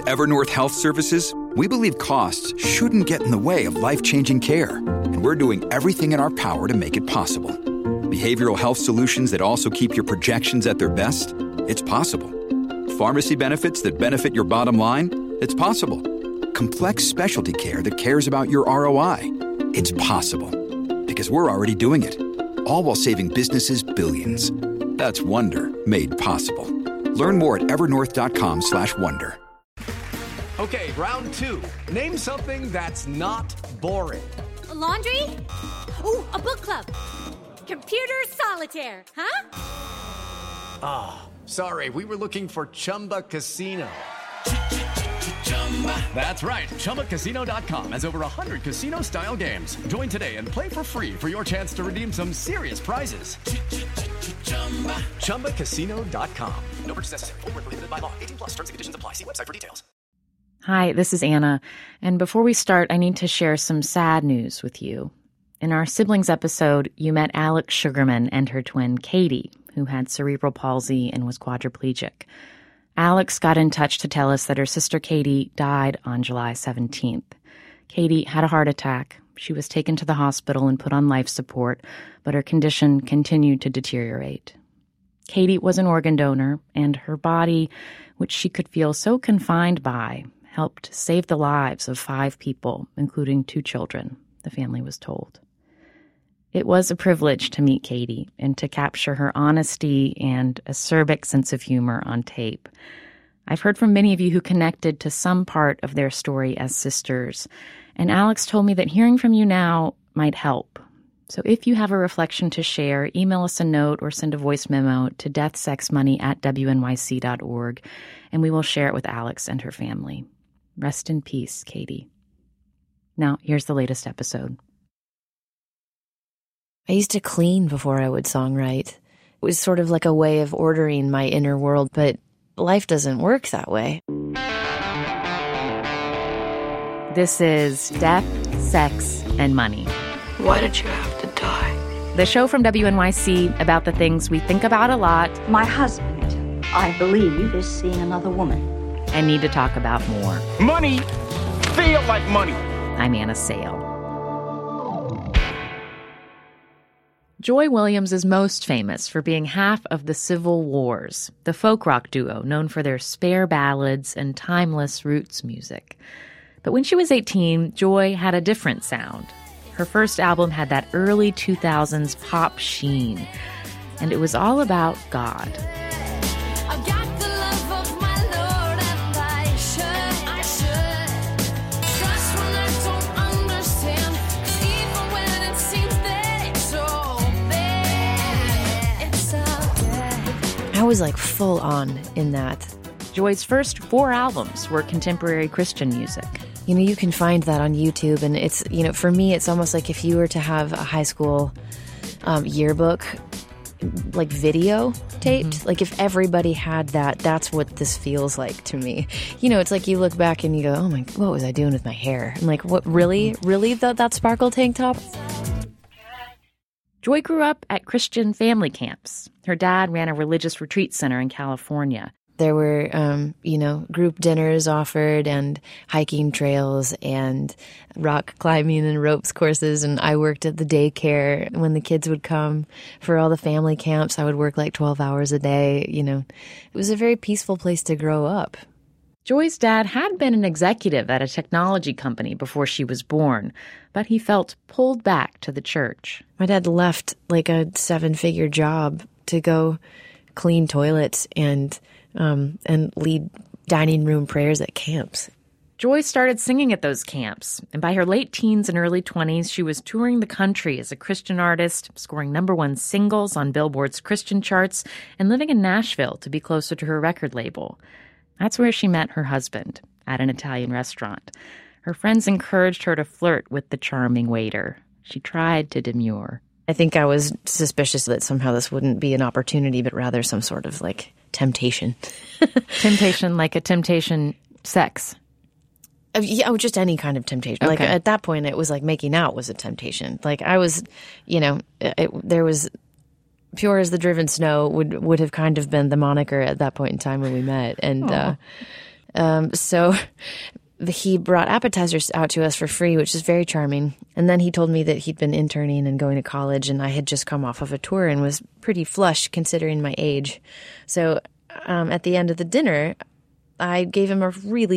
At Evernorth Health Services, we believe costs shouldn't get in the way of life-changing care, and we're doing everything in our power to make it possible. Behavioral health solutions that also keep your projections at their best? It's possible. Pharmacy benefits that benefit your bottom line? It's possible. Complex specialty care that cares about your ROI? It's possible. Because we're already doing it. All while saving businesses billions. That's Wonder made possible. Learn more at evernorth.com/wonder. Okay, round two. Name something that's not boring. A laundry? Ooh, a book club. Computer solitaire, huh? Ah, sorry, we were looking for Chumba Casino. That's right, ChumbaCasino.com has over 100 casino-style games. Join today and play for free for your chance to redeem some serious prizes. ChumbaCasino.com. No purchase necessary. Void where prohibited by law. 18+. Terms and conditions apply. See website for details. Hi, this is Anna, and before we start, I need to share some sad news with you. In our siblings episode, you met Alex Sugarman and her twin Katie, who had cerebral palsy and was quadriplegic. Alex got in touch to tell us that her sister Katie died on July 17th. Katie had a heart attack. She was taken to the hospital and put on life support, but her condition continued to deteriorate. Katie was an organ donor, and her body, which she could feel so confined by, helped save the lives of 5 people, including 2 children, the family was told. It was a privilege to meet Katie and to capture her honesty and acerbic sense of humor on tape. I've heard from many of you who connected to some part of their story as sisters, and Alex told me that hearing from you now might help. So if you have a reflection to share, email us a note or send a voice memo to deathsexmoney@wnyc.org, and we will share it with Alex and her family. Rest in peace, Katie. Now, here's the latest episode. I used to clean before I would songwrite. It was sort of like a way of ordering my inner world, but life doesn't work that way. This is Death, Sex, and Money. Why did you have to die? The show from WNYC about the things we think about a lot. My husband, I believe, is seeing another woman. And need to talk about more. Money feel like money. I'm Anna Sale. Joy Williams is most famous for being half of the Civil Wars, the folk rock duo known for their spare ballads and timeless roots music. But when she was 18, Joy had a different sound. Her first album had that early 2000s pop sheen, and it was all about God. I was like full on in that. Joy's first 4 albums were contemporary Christian music. You know, you can find that on YouTube, and it's, you know, for me, it's almost like if you were to have a high school yearbook, like video taped, like if everybody had that, that's what this feels like to me. You know, it's like you look back and you go, oh my, what was I doing with my hair? I'm like, what, really? Really, that sparkle tank top? Joy grew up at Christian family camps. Her dad ran a religious retreat center in California. There were, group dinners offered and hiking trails and rock climbing and ropes courses. And I worked at the daycare when the kids would come for all the family camps. I would work like 12 hours a day. You know, it was a very peaceful place to grow up. Joy's dad had been an executive at a technology company before she was born, but he felt pulled back to the church. My dad left like a 7-figure job to go clean toilets and lead dining room prayers at camps. Joy started singing at those camps, and by her late teens and early 20s, she was touring the country as a Christian artist, scoring #1 singles on Billboard's Christian charts, and living in Nashville to be closer to her record label. That's where she met her husband, at an Italian restaurant. Her friends encouraged her to flirt with the charming waiter. She tried to demur. I think I was suspicious that somehow this wouldn't be an opportunity, but rather some sort of, like, temptation. Temptation, like a temptation sex? Yeah, just any kind of temptation. Okay. Like, at that point, it was like making out was a temptation. Like, I was, there was... Pure as the driven snow would have kind of been the moniker at that point in time when we met. And So he brought appetizers out to us for free, which is very charming. And then he told me that he'd been interning and going to college, and I had just come off of a tour and was pretty flush considering my age. So at the end of the dinner, I gave him like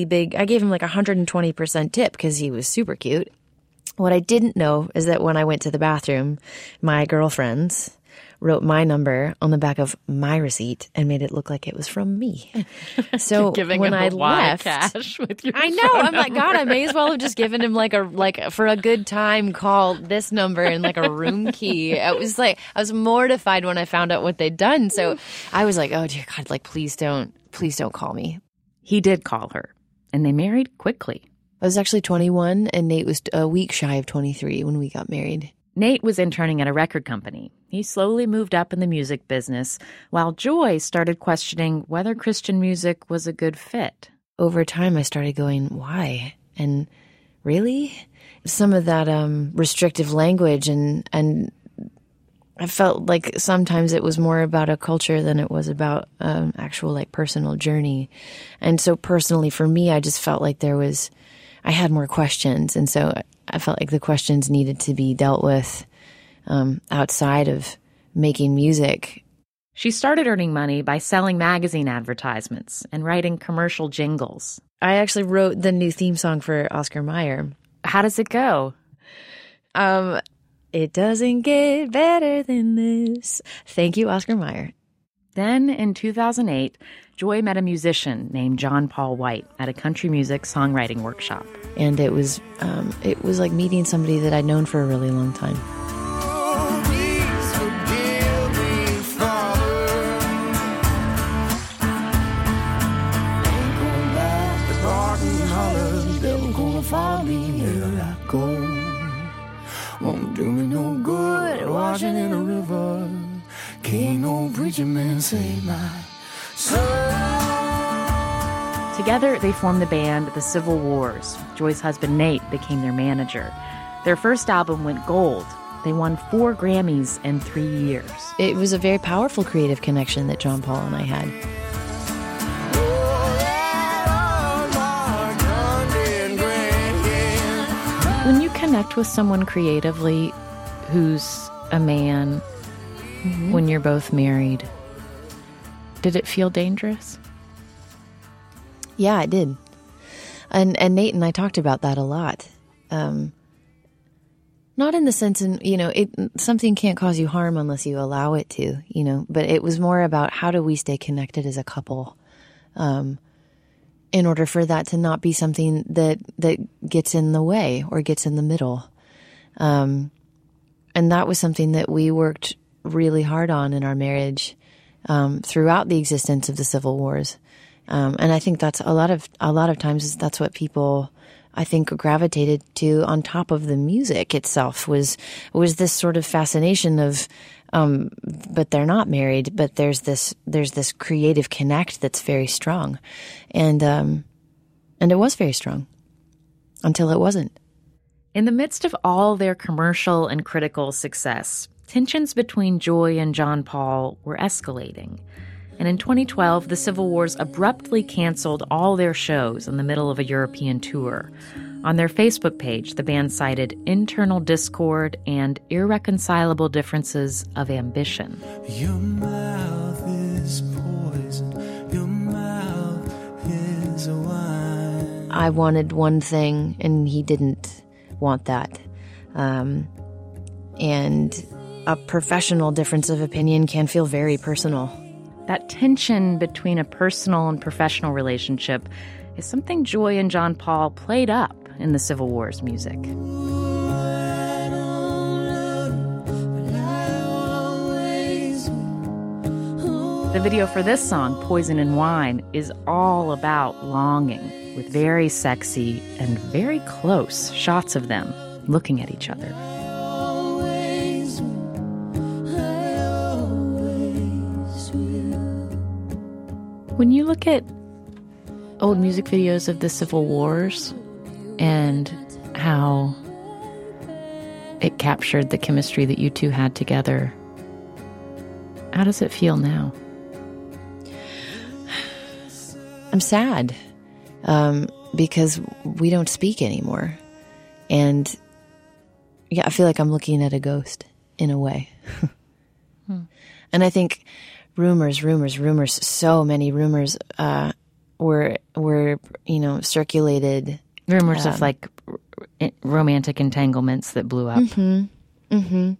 120% tip because he was super cute. What I didn't know is that when I went to the bathroom, my girlfriends wrote my number on the back of my receipt and made it look like it was from me. So when I left, cash with your I know. I'm like, God, I may as well have just given him like for a good time, call this number and like a room key. It was like, I was mortified when I found out what they'd done. So I was like, oh dear God, like please don't call me. He did call her, and they married quickly. I was actually 21, and Nate was a week shy of 23 when we got married. Nate was interning at a record company. He slowly moved up in the music business, while Joy started questioning whether Christian music was a good fit. Over time, I started going, why? And really? Some of that restrictive language, and I felt like sometimes it was more about a culture than it was about actual like personal journey. And so personally for me, I just felt like I had more questions. And so I felt like the questions needed to be dealt with outside of making music. She started earning money by selling magazine advertisements and writing commercial jingles. I actually wrote the new theme song for Oscar Mayer. How does it go? It doesn't get better than this. Thank you, Oscar Mayer. Then, in 2008, Joy met a musician named John Paul White at a country music songwriting workshop. And it was like meeting somebody that I'd known for a really long time. Won't do me no good washing in a river. Can't no preacher man save my soul. Together, they formed the band The Civil Wars. Joy's husband, Nate, became their manager. Their first album went gold. They won 4 Grammys in 3 years. It was a very powerful creative connection that John Paul and I had. When you connect with someone creatively who's a man, when you're both married, did it feel dangerous? Yeah, it did. And Nate and I talked about that a lot. Not in the sense, something can't cause you harm unless you allow it to, but it was more about how do we stay connected as a couple, in order for that to not be something that gets in the way or gets in the middle. And that was something that we worked really hard on in our marriage, throughout the existence of the Civil Wars. And I think that's a lot of times that's what people, I think, gravitated to on top of the music itself was this sort of fascination of, but they're not married, but there's this creative connect that's very strong. And it was very strong until it wasn't. In the midst of all their commercial and critical success, tensions between Joy and John Paul were escalating. And in 2012, the Civil Wars abruptly canceled all their shows in the middle of a European tour. On their Facebook page, the band cited internal discord and irreconcilable differences of ambition. Your mouth is poison. Your mouth is a wine. I wanted one thing, and he didn't want that. And a professional difference of opinion can feel very personal. That tension between a personal and professional relationship is something Joy and John Paul played up in the Civil Wars music. The video for this song, Poison and Wine, is all about longing, with very sexy and very close shots of them looking at each other. When you look at old music videos of the Civil Wars and how it captured the chemistry that you two had together, how does it feel now? I'm sad. because we don't speak anymore. And yeah, I feel like I'm looking at a ghost in a way. And I think rumors, so many rumors were circulated. Rumors of like romantic entanglements that blew up. And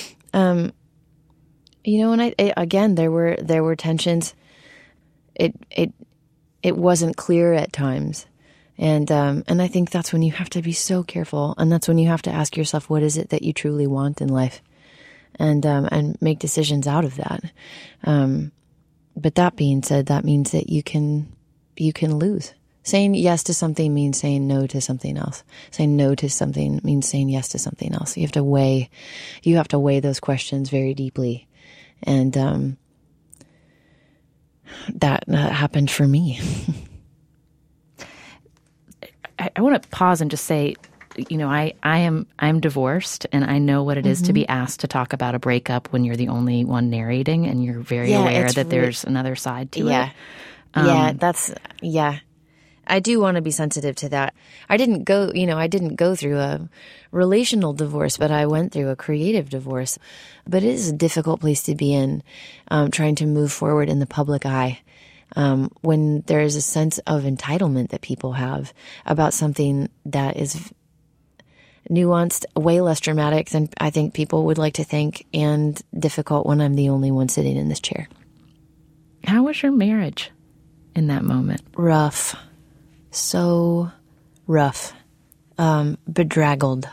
again, there were tensions. It wasn't clear at times. And I think that's when you have to be so careful, and that's when you have to ask yourself, what is it that you truly want in life, and make decisions out of that. But that being said, that means that you can lose. Saying yes to something means saying no to something else. Saying no to something means saying yes to something else. You have to weigh those questions very deeply, and that happened for me. I want to pause and just say, I'm divorced, and I know what it is to be asked to talk about a breakup when you're the only one narrating, and you're very aware that there's another side to it. I do want to be sensitive to that. I didn't go through a relational divorce, but I went through a creative divorce. But it is a difficult place to be in, trying to move forward in the public eye. When there is a sense of entitlement that people have about something that is nuanced, way less dramatic than I think people would like to think, and difficult when I'm the only one sitting in this chair. How was your marriage in that moment? Rough. So rough. Bedraggled.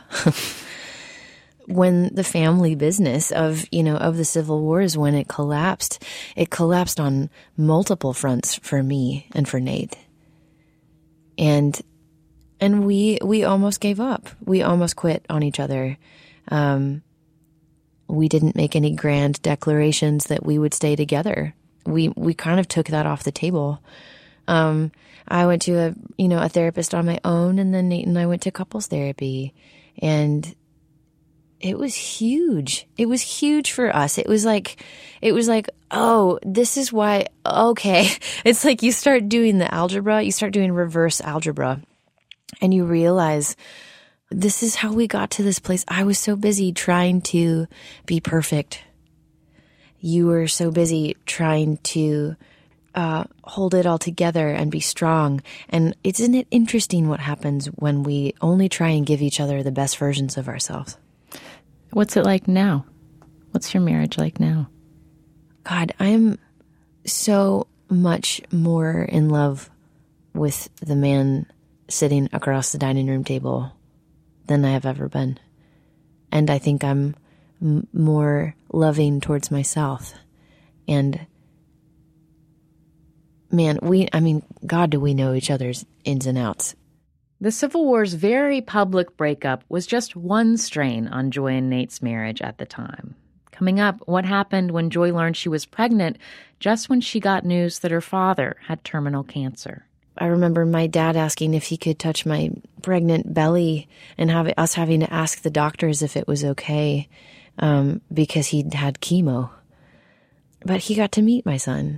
When the family business of the Civil Wars, when it collapsed on multiple fronts for me and for Nate. And we almost gave up. We almost quit on each other. We didn't make any grand declarations that we would stay together. We kind of took that off the table. I went to a therapist on my own, and then Nate and I went to couples therapy, and it was huge. It was huge for us. It was like, oh, this is why, okay. It's like you start doing the algebra, you start doing reverse algebra, and you realize this is how we got to this place. I was so busy trying to be perfect. You were so busy trying to hold it all together and be strong. And isn't it interesting what happens when we only try and give each other the best versions of ourselves? What's it like now? What's your marriage like now? God, I'm so much more in love with the man sitting across the dining room table than I have ever been. And I think I'm more loving towards myself. And man, God, do we know each other's ins and outs. The Civil War's very public breakup was just one strain on Joy and Nate's marriage at the time. Coming up, what happened when Joy learned she was pregnant just when she got news that her father had terminal cancer. I remember my dad asking if he could touch my pregnant belly and us having to ask the doctors if it was okay, because he'd had chemo. But he got to meet my son.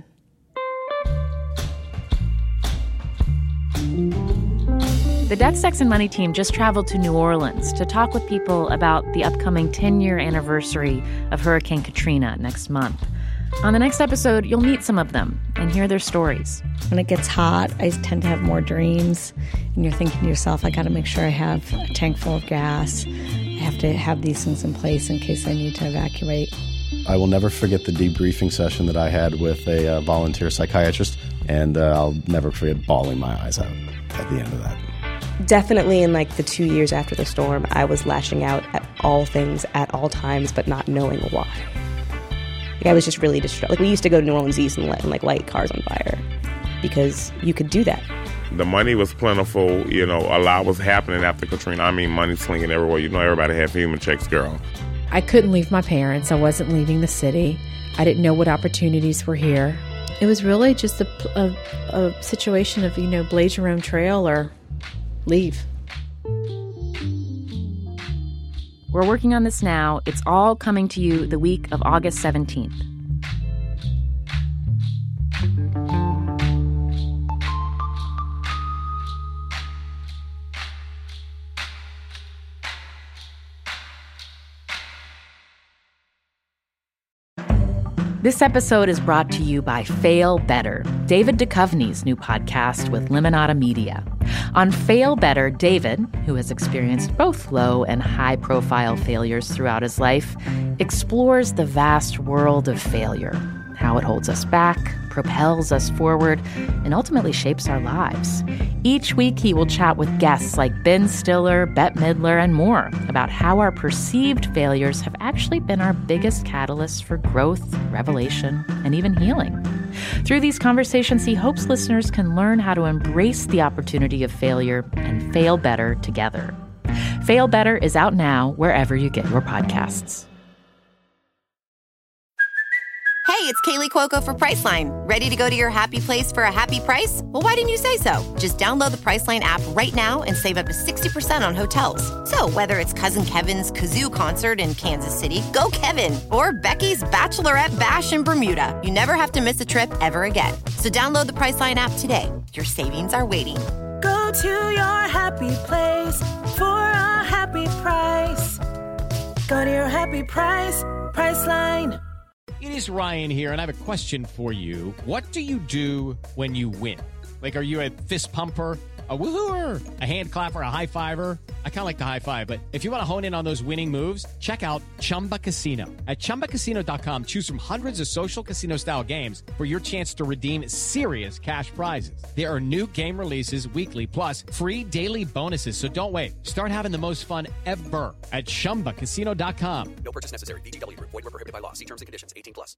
The Death, Sex, and Money team just traveled to New Orleans to talk with people about the upcoming 10-year anniversary of Hurricane Katrina next month. On the next episode, you'll meet some of them and hear their stories. When it gets hot, I tend to have more dreams, and you're thinking to yourself, I got to make sure I have a tank full of gas. I have to have these things in place in case I need to evacuate. I will never forget the debriefing session that I had with a volunteer psychiatrist, and I'll never forget bawling my eyes out at the end of that. Definitely in the 2 years after the storm, I was lashing out at all things at all times, but not knowing why. I was just really distraught. We used to go to New Orleans East and light cars on fire because you could do that. The money was plentiful. A lot was happening after Katrina. Money slinging everywhere. Everybody had human checks, girl. I couldn't leave my parents. I wasn't leaving the city. I didn't know what opportunities were here. It was really just a situation of, blaze your own trail or leave. We're working on this now. It's all coming to you the week of August 17th. This episode is brought to you by Fail Better, David Duchovny's new podcast with Limonada Media. On Fail Better, David, who has experienced both low and high-profile failures throughout his life, explores the vast world of failure, how it holds us back, propels us forward, and ultimately shapes our lives. Each week, he will chat with guests like Ben Stiller, Bette Midler, and more about how our perceived failures have actually been our biggest catalysts for growth, revelation, and even healing. Through these conversations, he hopes listeners can learn how to embrace the opportunity of failure and fail better together. Fail Better is out now wherever you get your podcasts. Hey, it's Kaylee Cuoco for Priceline. Ready to go to your happy place for a happy price? Well, why didn't you say so? Just download the Priceline app right now and save up to 60% on hotels. So whether it's Cousin Kevin's Kazoo Concert in Kansas City, go Kevin, or Becky's Bachelorette Bash in Bermuda, you never have to miss a trip ever again. So download the Priceline app today. Your savings are waiting. Go to your happy place for a happy price. Go to your happy price, Priceline. It is Ryan here, and I have a question for you. What do you do when you win? Like, are you a fist pumper, a woo-hooer, a hand clapper, a high fiver? I kind of like the high five, but if you want to hone in on those winning moves, check out Chumba Casino. At ChumbaCasino.com, choose from hundreds of social casino-style games for your chance to redeem serious cash prizes. There are new game releases weekly, plus free daily bonuses. So don't wait. Start having the most fun ever at ChumbaCasino.com. No purchase necessary. VGW. Void where prohibited by law. See terms and conditions. 18+.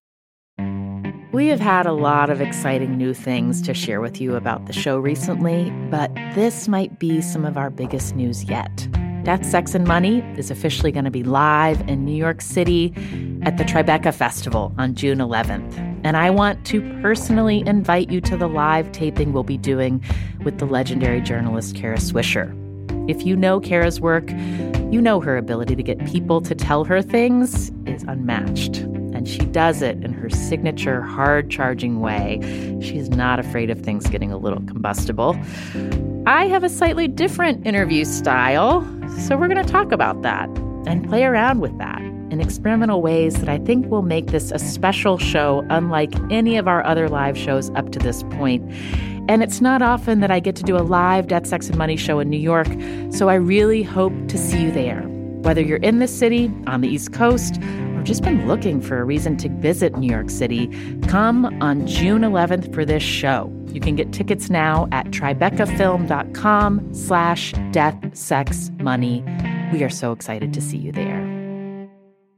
We have had a lot of exciting new things to share with you about the show recently, but this might be some of our biggest news yet. Death, Sex, and Money is officially going to be live in New York City at the Tribeca Festival on June 11th. And I want to personally invite you to the live taping we'll be doing with the legendary journalist Kara Swisher. If you know Kara's work, you know her ability to get people to tell her things is unmatched. And she does it in her signature hard-charging way. She's not afraid of things getting a little combustible. I have a slightly different interview style, so we're going to talk about that and play around with that in experimental ways that I think will make this a special show unlike any of our other live shows up to this point. And it's not often that I get to do a live Death, Sex, and Money show in New York, so I really hope to see you there. Whether you're in the city, on the East Coast, or just been looking for a reason to visit New York City, come on June 11th for this show. You can get tickets now at tribecafilm.com/deathsexmoney. We are so excited to see you there.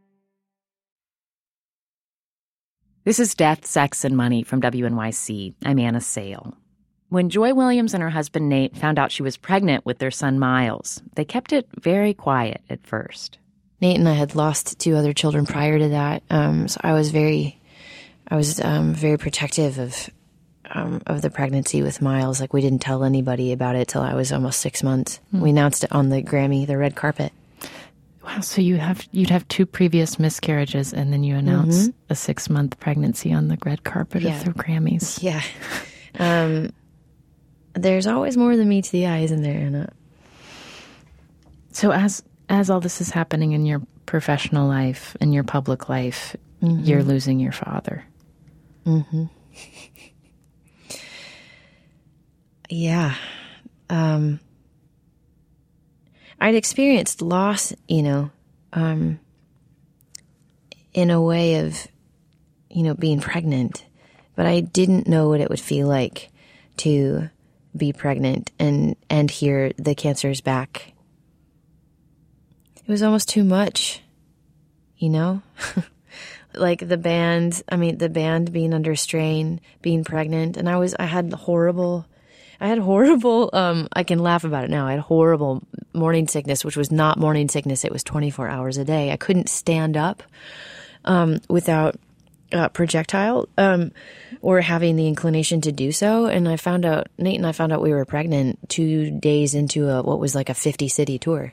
This is Death, Sex, and Money from WNYC. I'm Anna Sale. When Joy Williams and her husband Nate found out she was pregnant with their son Miles, they kept it very quiet at first. Nate and I had lost 2 other children prior to that, so I was very protective of the pregnancy with Miles. Like, we didn't tell anybody about it till I was almost 6 months. We announced it on the Grammy, the red carpet. Wow, so you'd have 2 previous miscarriages, and then you announce a 6-month pregnancy on the red carpet of the Grammys. Yeah. There's always more than meets the eye, isn't there, Anna? So as all this is happening in your professional life, in your public life, you're losing your father. Yeah. I'd experienced loss, in a way of, being pregnant, but I didn't know what it would feel like to be pregnant and hear the cancer's back. It was almost too much, like the band being under strain, being pregnant. And I had horrible, I can laugh about it now. I had horrible morning sickness, which was not morning sickness. It was 24 hours a day. I couldn't stand up, without projectile, or having the inclination to do so. And Nate and I found out we were pregnant 2 days into what was like a 50-city tour.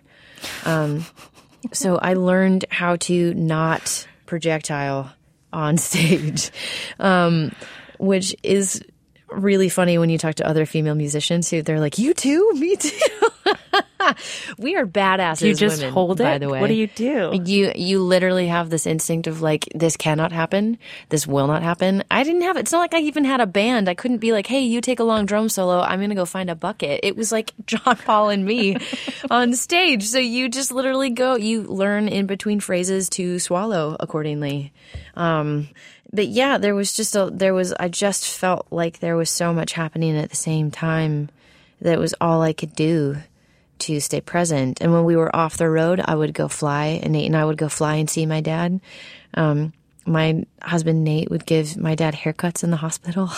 So I learned how to not projectile on stage, which is really funny when you talk to other female musicians who they're like, "You too? Me too." We are badasses. Do you just women, hold it? By the way, What do you do? You literally have this instinct of like, this cannot happen. This will not happen. I didn't have it. It's not like I even had a band. I couldn't be like, hey, you take a long drum solo. I'm going to go find a bucket. It was like John Paul and me on stage. So you just literally go. You learn in between phrases to swallow accordingly. But yeah, I just felt like there was so much happening at the same time that it was all I could do to stay present. And when we were off the road, I would go fly, and Nate and I would go fly and see my dad. My husband, Nate, would give my dad haircuts in the hospital.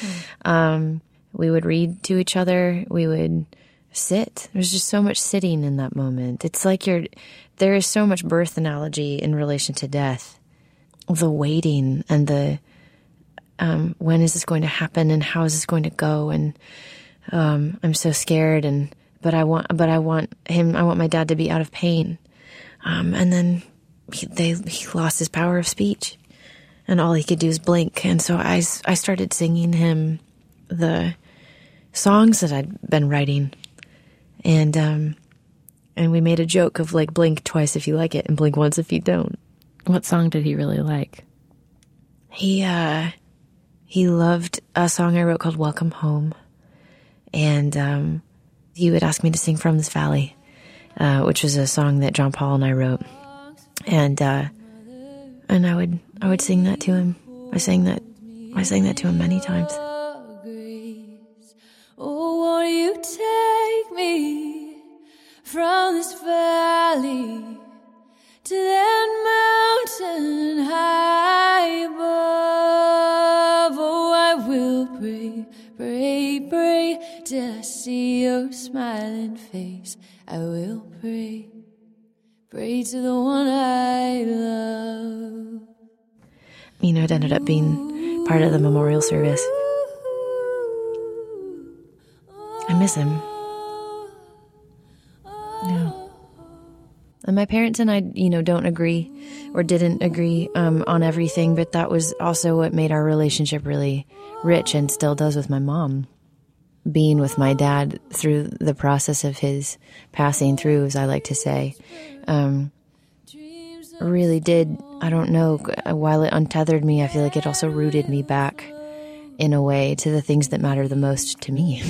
We would read to each other. We would sit. There's just so much sitting in that moment. It's like there is so much birth analogy in relation to death. The waiting and the when is this going to happen and how is this going to go, and I'm so scared, but I want my dad to be out of pain, and then he lost his power of speech, and all he could do is blink, and so I started singing him the songs that I'd been writing, and we made a joke of like, blink twice if you like it and blink once if you don't. What song did he really like? He loved a song I wrote called Welcome Home. And he would ask me to sing From This Valley, which was a song that John Paul and I wrote. And I would sing that to him. I sang that to him many times. Oh, won't you take me from this valley to that mountain high above? Oh, I will pray, pray, pray till I see your smiling face. I will pray, pray to the one I love. You know, it ended up being part of the memorial service. I miss him. Yeah. And my parents and I, don't agree or didn't agree on everything, but that was also what made our relationship really rich, and still does with my mom. Being with my dad through the process of his passing through, as I like to say, really did, I don't know, while it untethered me, I feel like it also rooted me back in a way to the things that matter the most to me.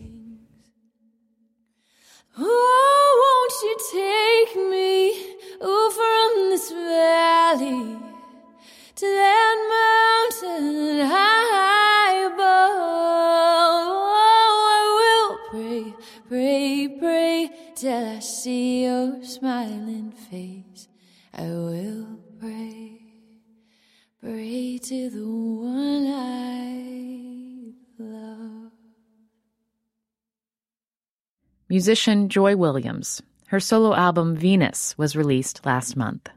Oh, won't you take me from this valley to that mountain high above? Oh, I will pray, pray, pray till I see your smiling face. I will pray, pray to the one I love. Musician Joy Williams. Her solo album, Venus, was released last month.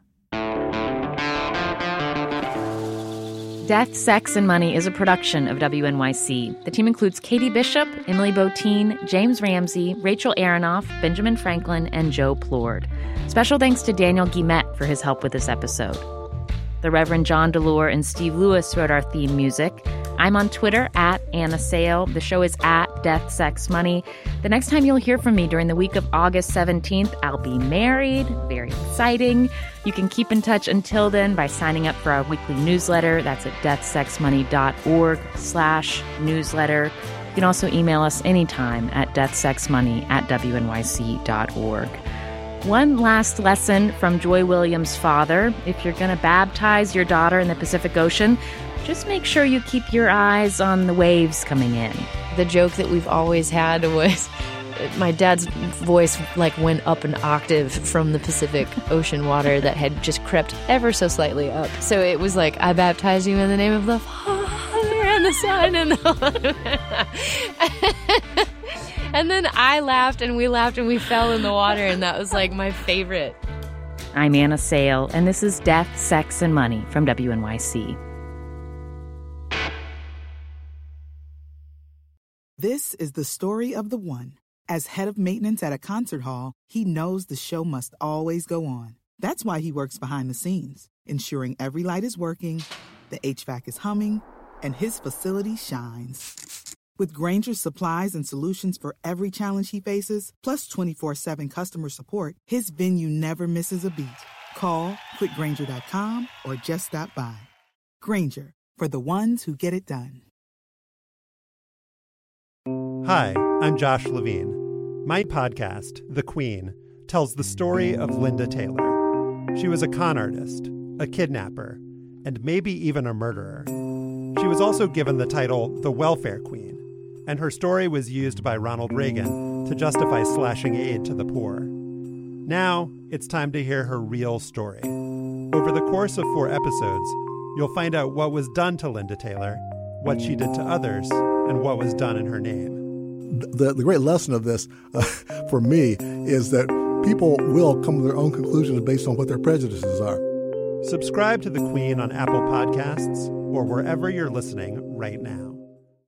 Death, Sex, and Money is a production of WNYC. The team includes Katie Bishop, Emily Botine, James Ramsey, Rachel Aronoff, Benjamin Franklin, and Joe Plord. Special thanks to Daniel Guillemette for his help with this episode. The Reverend John DeLure and Steve Lewis wrote our theme music. I'm on Twitter at Anna Sale. The show is at Death, Sex, Money. The next time you'll hear from me during the week of August 17th, I'll be married. Very exciting. You can keep in touch until then by signing up for our weekly newsletter. That's at deathsexmoney.org/newsletter. You can also email us anytime at deathsexmoney@wnyc.org. One last lesson from Joy Williams' father. If you're going to baptize your daughter in the Pacific Ocean, just make sure you keep your eyes on the waves coming in. The joke that we've always had was my dad's voice went up an octave from the Pacific Ocean water that had just crept ever so slightly up. So it was like, I baptize you in the name of the Father and the Son and the Holy. And then I laughed and we fell in the water, and that was like my favorite. I'm Anna Sale, and this is Death, Sex, and Money from WNYC. This is the story of the one. As head of maintenance at a concert hall, he knows the show must always go on. That's why he works behind the scenes, ensuring every light is working, the HVAC is humming, and his facility shines. With Grainger's supplies and solutions for every challenge he faces, plus 24/7 customer support, his venue never misses a beat. Call quickgrainger.com or just stop by. Grainger, for the ones who get it done. Hi, I'm Josh Levine. My podcast, The Queen, tells the story of Linda Taylor. She was a con artist, a kidnapper, and maybe even a murderer. She was also given the title the Welfare Queen, and her story was used by Ronald Reagan to justify slashing aid to the poor. Now, it's time to hear her real story. Over the course of 4 episodes, you'll find out what was done to Linda Taylor, what she did to others, and what was done in her name. The great lesson of this, for me, is that people will come to their own conclusions based on what their prejudices are. Subscribe to The Queen on Apple Podcasts or wherever you're listening right now.